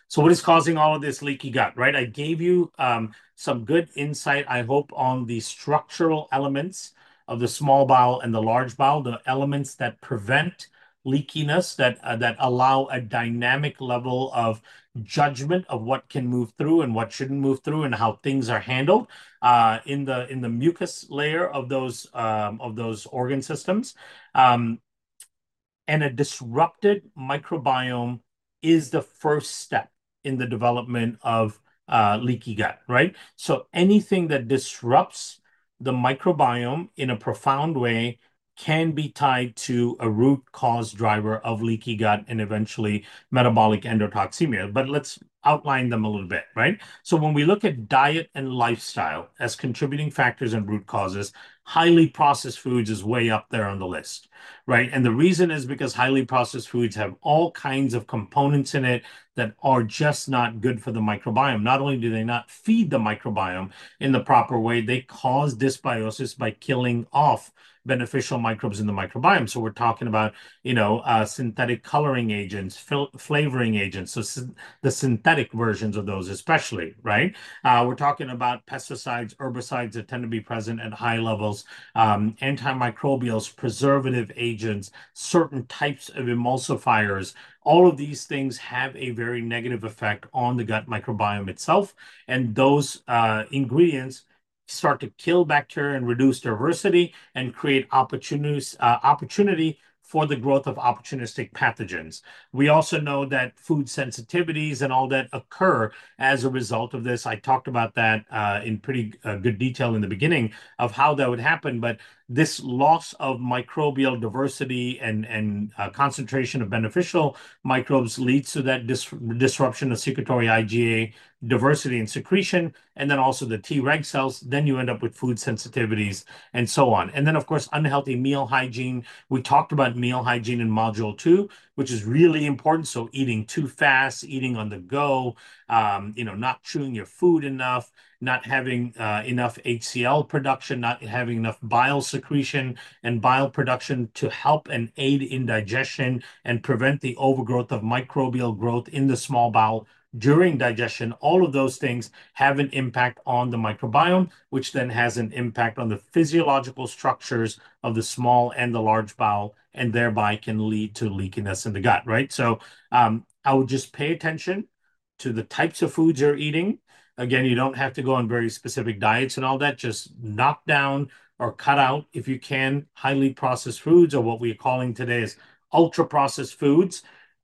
So what is causing all of this leaky gut, right? I gave you some good insight, I hope, on the structural elements of the small bowel and the large bowel, the elements that prevent leakiness, that allow a dynamic level of judgment of what can move through and what shouldn't move through, and how things are handled in the mucus layer of those organ systems. Um, and a disrupted microbiome is the first step in the development of leaky gut, right? So anything that disrupts the microbiome in a profound way can be tied to a root cause driver of leaky gut and eventually metabolic endotoxemia. But let's outline them a little bit, right? So when we look at diet and lifestyle as contributing factors and root causes, highly processed foods is way up there on the list, right? And the reason is because highly processed foods have all kinds of components in it that are just not good for the microbiome. Not only do they not feed the microbiome in the proper way, they cause dysbiosis by killing off beneficial microbes in the microbiome. So we're talking about, synthetic coloring agents, flavoring agents, so the synthetic versions of those, especially, right? We're talking about pesticides, herbicides that tend to be present at high levels, antimicrobials, preservative agents, certain types of emulsifiers. All of these things have a very negative effect on the gut microbiome itself. And those ingredients start to kill bacteria and reduce diversity and create opportunity for the growth of opportunistic pathogens. We also know that food sensitivities and all that occur as a result of this. I talked about that in pretty good detail in the beginning of how that would happen. But this loss of microbial diversity and concentration of beneficial microbes leads to that disruption of secretory IgA diversity and secretion, and then also the Treg cells. Then you end up with food sensitivities and so on. And then, of course, unhealthy meal hygiene. We talked about meal hygiene in module 2, which is really important. So eating too fast, eating on the go, not chewing your food enough, not having enough HCl production, not having enough bile secretion and bile production to help and aid in digestion and prevent the overgrowth of microbial growth in the small bowel during digestion. All of those things have an impact on the microbiome, which then has an impact on the physiological structures of the small and the large bowel, and thereby can lead to leakiness in the gut, right? So I would just pay attention to the types of foods you're eating. Again, you don't have to go on very specific diets and all that. Just knock down or cut out, if you can, highly processed foods, or what we're calling today is ultra processed foods.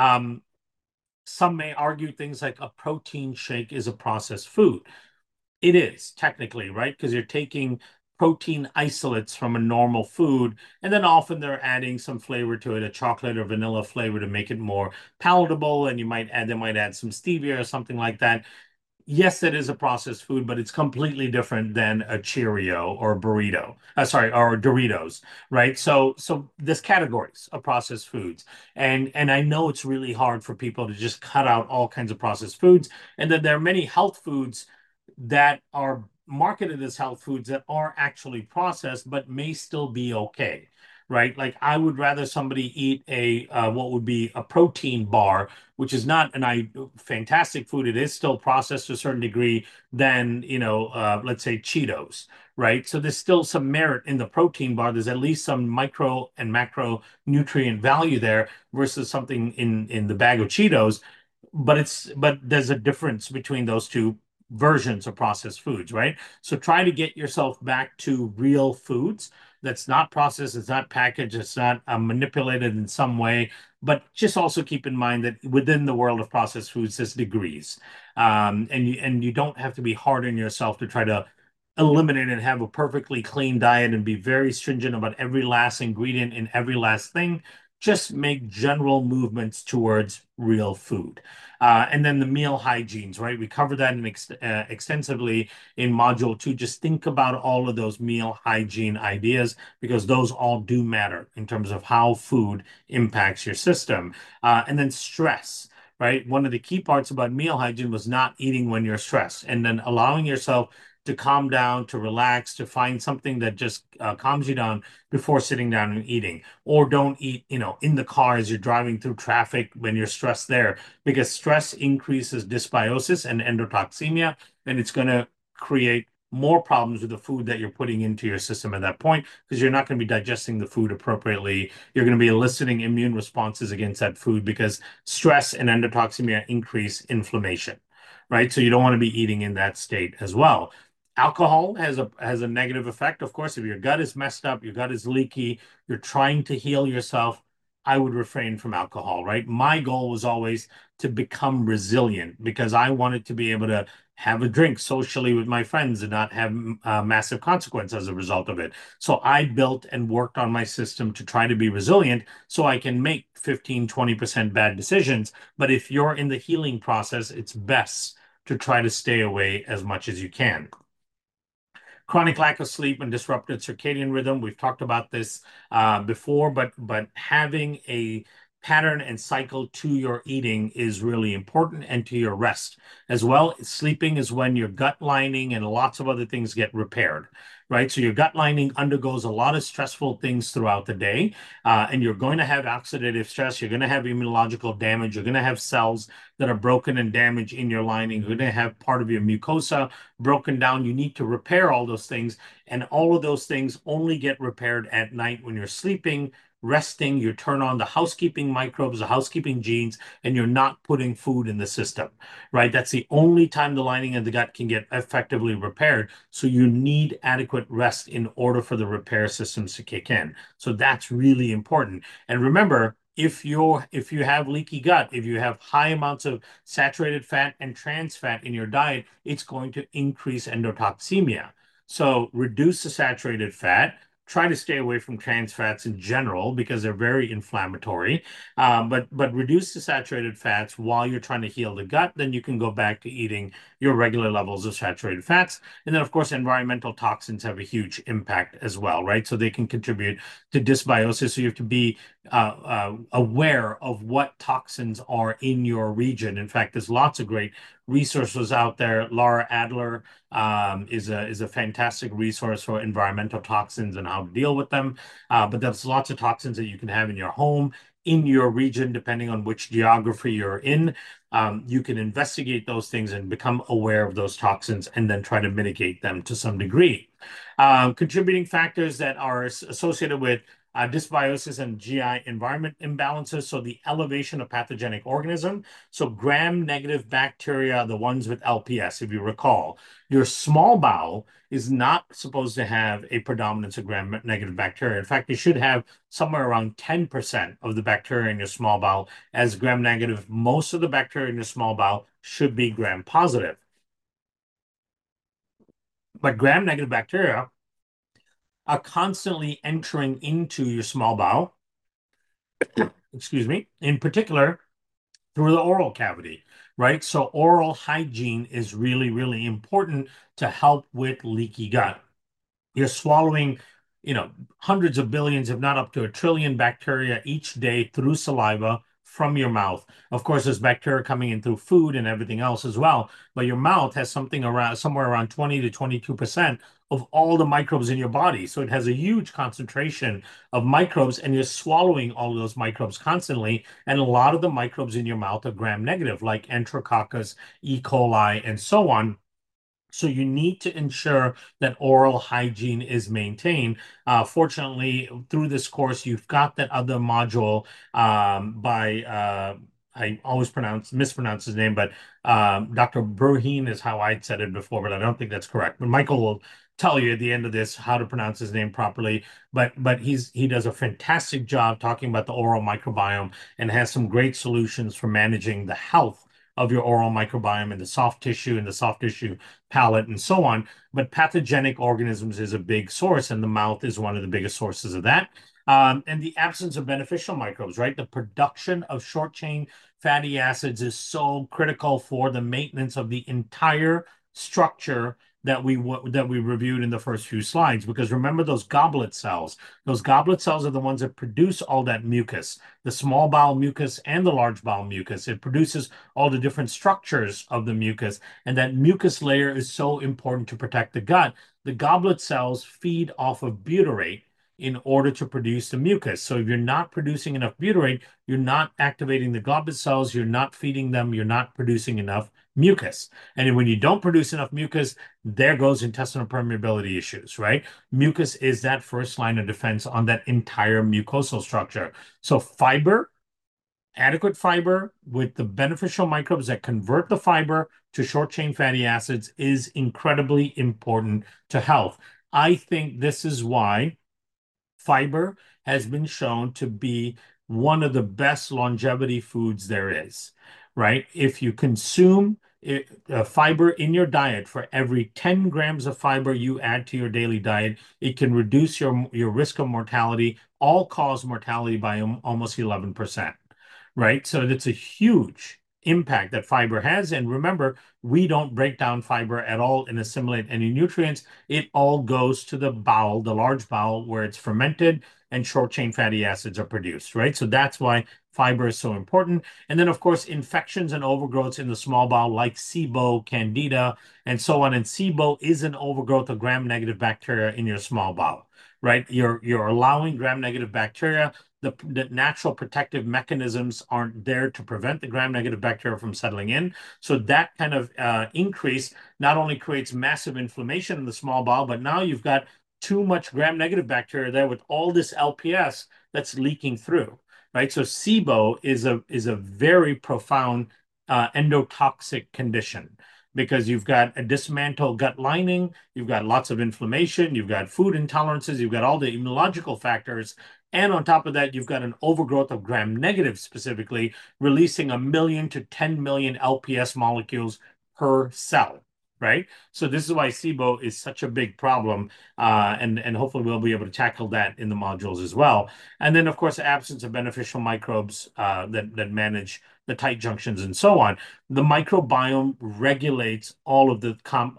Some may argue things like a protein shake is a processed food. It is technically, right? Because you're taking protein isolates from a normal food, and then often they're adding some flavor to it, a chocolate or vanilla flavor to make it more palatable. And they might add some stevia or something like that. Yes, it is a processed food, but it's completely different than a Cheerio or a burrito. Sorry, or Doritos, right? So there's categories of processed foods, and I know it's really hard for people to just cut out all kinds of processed foods, and then there are many health foods that are marketed as health foods that are actually processed, but may still be okay. Right? Like I would rather somebody eat a what would be a protein bar, which is not fantastic food. It is still processed to a certain degree than, let's say Cheetos, right? So there's still some merit in the protein bar. There's at least some micro and macro nutrient value there versus something in the bag of Cheetos. But there's a difference between those two versions of processed foods, right? So try to get yourself back to real foods that's not processed, it's not packaged, it's not manipulated in some way. But just also keep in mind that within the world of processed foods, there's degrees, and you don't have to be hard on yourself to try to eliminate and have a perfectly clean diet and be very stringent about every last ingredient in every last thing. Just make general movements towards real food. And then the meal hygienes, right? We covered that extensively in module 2. Just think about all of those meal hygiene ideas, because those all do matter in terms of how food impacts your system. And then stress, right? One of the key parts about meal hygiene was not eating when you're stressed, and then allowing yourself to calm down, to relax, to find something that just calms you down before sitting down and eating. Or don't eat, in the car as you're driving through traffic when you're stressed there, because stress increases dysbiosis and endotoxemia, and it's going to create more problems with the food that you're putting into your system at that point, because you're not going to be digesting the food appropriately. You're going to be eliciting immune responses against that food because stress and endotoxemia increase inflammation, right? So you don't want to be eating in that state as well. Alcohol has a negative effect. Of course, if your gut is messed up, your gut is leaky, you're trying to heal yourself, I would refrain from alcohol, right? My goal was always to become resilient because I wanted to be able to have a drink socially with my friends and not have massive consequence as a result of it. So I built and worked on my system to try to be resilient so I can make 15, 20% bad decisions. But if you're in the healing process, it's best to try to stay away as much as you can. Chronic lack of sleep and disrupted circadian rhythm. We've talked about this before, but having a pattern and cycle to your eating is really important, and to your rest as well. Sleeping is when your gut lining and lots of other things get repaired, right? So your gut lining undergoes a lot of stressful things throughout the day, and you're going to have oxidative stress. You're going to have immunological damage. You're going to have cells that are broken and damaged in your lining. You're going to have part of your mucosa broken down. You need to repair all those things. And all of those things only get repaired at night when you're sleeping, resting. You turn on the housekeeping microbes, the housekeeping genes, and you're not putting food in the system, right? That's the only time the lining of the gut can get effectively repaired. So you need adequate rest in order for the repair systems to kick in. So that's really important. And remember, if you have leaky gut, if you have high amounts of saturated fat and trans fat in your diet, it's going to increase endotoxemia. So reduce the saturated fat. Try to stay away from trans fats in general because they're very inflammatory. But reduce the saturated fats while you're trying to heal the gut. Then you can go back to eating your regular levels of saturated fats. And then, of course, environmental toxins have a huge impact as well, right? So they can contribute to dysbiosis. So you have to be aware of what toxins are in your region. In fact, there's lots of great resources out there. Laura Adler is a fantastic resource for environmental toxins and how to deal with them. But there's lots of toxins that you can have in your home, in your region, depending on which geography you're in. You can investigate those things and become aware of those toxins and then try to mitigate them to some degree. Contributing factors that are associated with dysbiosis and GI environment imbalances. So the elevation of pathogenic organism. So gram-negative bacteria, the ones with LPS, if you recall. Your small bowel is not supposed to have a predominance of gram-negative bacteria. In fact, you should have somewhere around 10% of the bacteria in your small bowel as gram-negative. Most of the bacteria in your small bowel should be gram-positive. But gram-negative bacteria are constantly entering into your small bowel, excuse me, in particular through the oral cavity, right? So oral hygiene is really, really important to help with leaky gut. You're swallowing, hundreds of billions, if not up to a trillion bacteria each day through saliva from your mouth. Of course, there's bacteria coming in through food and everything else as well, but your mouth has somewhere around 20 to 22% of all the microbes in your body. So it has a huge concentration of microbes, and you're swallowing all of those microbes constantly. And a lot of the microbes in your mouth are gram-negative, like Enterococcus, E. coli, and so on. So you need to ensure that oral hygiene is maintained. Fortunately, through this course, you've got that other module by I always mispronounce his name, but Dr. Burheen is how I'd said it before, but I don't think that's correct. But Michael will tell you at the end of this how to pronounce his name properly. But he does a fantastic job talking about the oral microbiome and has some great solutions for managing the health of your oral microbiome and the soft tissue palate and so on. But pathogenic organisms is a big source, and the mouth is one of the biggest sources of that. And the absence of beneficial microbes, right? The production of short chain fatty acids is so critical for the maintenance of the entire structure that we reviewed in the first few slides. Because remember those goblet cells. Those goblet cells are the ones that produce all that mucus, the small bowel mucus and the large bowel mucus. It produces all the different structures of the mucus, and that mucus layer is so important to protect the gut. The goblet cells feed off of butyrate in order to produce the mucus. So if you're not producing enough butyrate, you're not activating the goblet cells, you're not feeding them, you're not producing enough mucus. And when you don't produce enough mucus, there goes intestinal permeability issues, right? Mucus is that first line of defense on that entire mucosal structure. So fiber, adequate fiber with the beneficial microbes that convert the fiber to short chain fatty acids is incredibly important to health. I think this is why fiber has been shown to be one of the best longevity foods there is, right? If you consume fiber in your diet, for every 10 grams of fiber you add to your daily diet, it can reduce your risk of mortality, all-cause mortality by almost 11%, right? So it's a huge impact that fiber has. And remember, we don't break down fiber at all and assimilate any nutrients. It all goes to the bowel, the large bowel, where it's fermented and short chain fatty acids are produced, right? So that's why fiber is so important. And then, of course, infections and overgrowths in the small bowel, like SIBO, Candida, and so on. And SIBO is an overgrowth of gram-negative bacteria in your small bowel, right? You're allowing gram-negative bacteria. The natural protective mechanisms aren't there to prevent the gram-negative bacteria from settling in. So that kind of increase not only creates massive inflammation in the small bowel, but now you've got too much gram-negative bacteria there with all this LPS that's leaking through, right? So SIBO is a very profound endotoxic condition because you've got a dismantled gut lining, you've got lots of inflammation, you've got food intolerances, you've got all the immunological factors, and on top of that, you've got an overgrowth of gram-negative specifically, releasing 1 million to 10 million LPS molecules per cell, right? So this is why SIBO is such a big problem, and hopefully we'll be able to tackle that in the modules as well. And then, of course, the absence of beneficial microbes that manage the tight junctions and so on. The microbiome regulates all of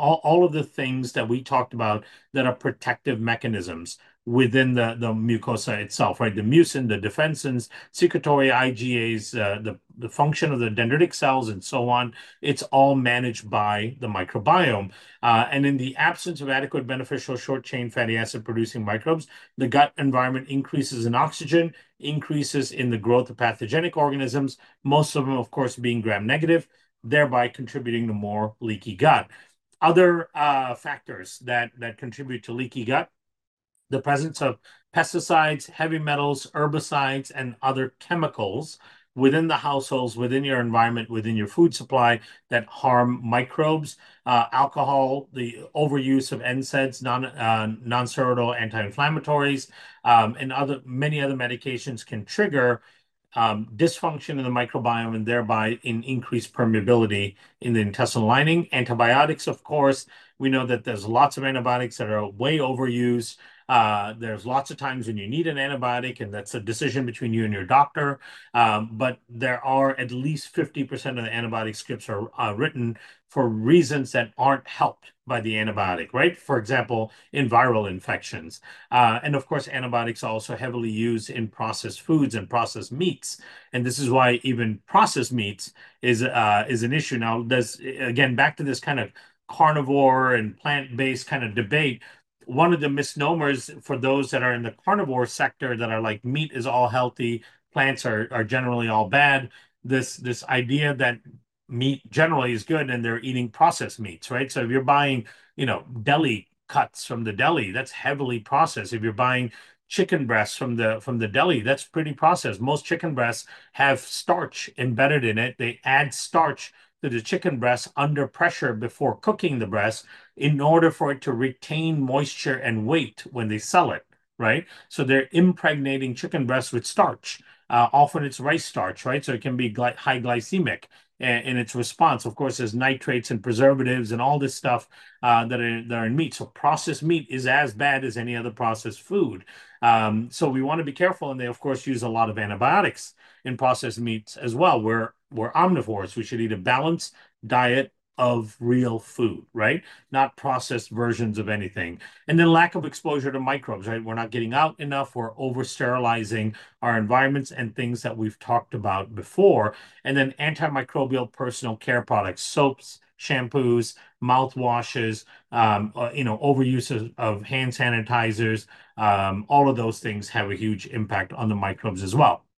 the things that we talked about that are protective mechanisms within the mucosa itself, right? The mucin, the defensins, secretory IgAs, the function of the dendritic cells, and so on. It's all managed by the microbiome. And in the absence of adequate beneficial short chain fatty acid producing microbes, the gut environment increases in oxygen, increases in the growth of pathogenic organisms, most of them, of course, being gram negative, thereby contributing to more leaky gut. Other factors that contribute to leaky gut: the presence of pesticides, heavy metals, herbicides, and other chemicals within the households, within your environment, within your food supply that harm microbes, alcohol, the overuse of NSAIDs, non-steroidal anti-inflammatories, and many other medications can trigger dysfunction in the microbiome and thereby increased permeability in the intestinal lining. Antibiotics, of course, we know that there's lots of antibiotics that are way overused. There's lots of times when you need an antibiotic, and that's a decision between you and your doctor. But there are at least 50% of the antibiotic scripts are written for reasons that aren't helped by the antibiotic, right? For example, in viral infections. And of course, antibiotics are also heavily used in processed foods and processed meats. And this is why even processed meats is an issue. Now, again, back to this kind of carnivore and plant-based kind of debate. One of the misnomers for those that are in the carnivore sector that are like meat is all healthy, plants are generally all bad. This idea that meat generally is good and they're eating processed meats, right? So if you're buying, deli cuts from the deli, that's heavily processed. If you're buying chicken breasts from the deli, that's pretty processed. Most chicken breasts have starch embedded in it. They add starch to the chicken breast under pressure before cooking the breast in order for it to retain moisture and weight when they sell it, right? So they're impregnating chicken breast with starch. Often it's rice starch, right? So it can be high glycemic in its response. Of course, there's nitrates and preservatives and all this stuff that are in meat. So processed meat is as bad as any other processed food. So we want to be careful, and they of course use a lot of antibiotics in processed meats as well. We're omnivores. We should eat a balanced diet of real food, right? Not processed versions of anything. And then lack of exposure to microbes, right? We're not getting out enough. We're over sterilizing our environments and things that we've talked about before. And then antimicrobial personal care products, soaps, shampoos, mouthwashes, overuse of hand sanitizers. All of those things have a huge impact on the microbes as well.